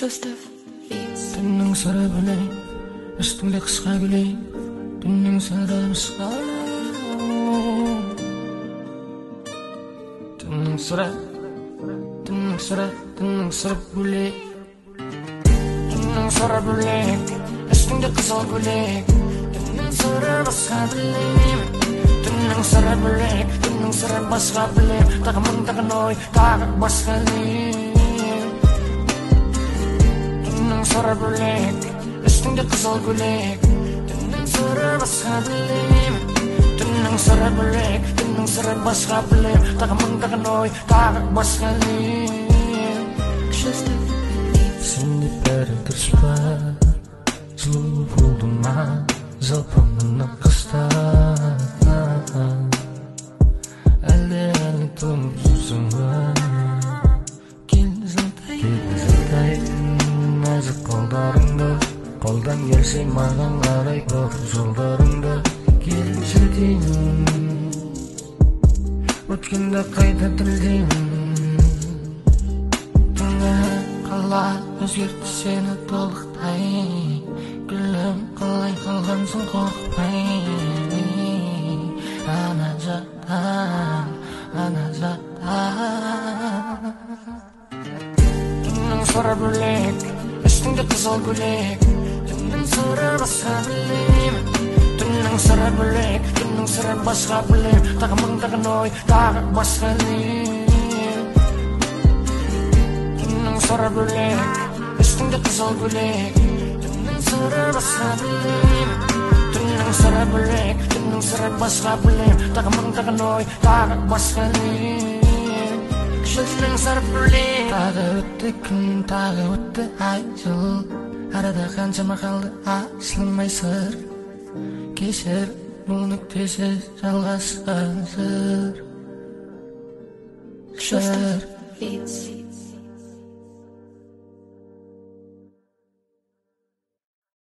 Kshostov Beats. Түннің сыры бөлек, үстіңде қысқа гүлей. Түннің сыры басқа. Түннің сыры бөлек. Түннің сыры бөлек, үстіңде қызыл гүлек. Түннің сыры басқа білемін. Түннің сыры бөлек, түннің сыры басқа білем. Тағы мыңдаған ой, тағы басқа лем. Түннің сыры бөлек, үстіңде қызыл гүлек. Түннің сыры басқа білем. Түннің сыры бөлек, түннің сыры басқа білем. Тағы мыңдаған ой, тағы басқа лем. Сенде бәрі дұрыс па, жылу болды ма, жалпы мына қыста. Әлде тұнып жүрсің ба, келді жалтай, нәзік қолдарыңды. Қолдан келсе маған қарай көр жолдарыңды. Келші деймін, өткенді қайта тілдеймін. Түнгі қала өзгерті сені толықтай. Гүлім қалай қалғансың қорықпай. Ана жақтан. Түннің сыры бөлек, үстіңде қызыл гүлек. Түннің сыры басқа білемін. Түннің сыры бөлек, түннің сыры басқа білем. Тағы мыңдаған ой, тағы басқа лем. Түннің сыры бөлек, үстіңде қызыл гүлек. Түннің сыры басқа білемін. Түннің сыры бөлек, түннің сыры басқа білем. Тағы мыңдаған ой, тағы басқа лем. Түннің сыры бөлек. Тағы өтті күн, тағы өтті ай жыл. Арада қаншама қалды ашылмай сыр. Кешір, бұл нүктесіз жалғасқан жыр. Kshostov Beats.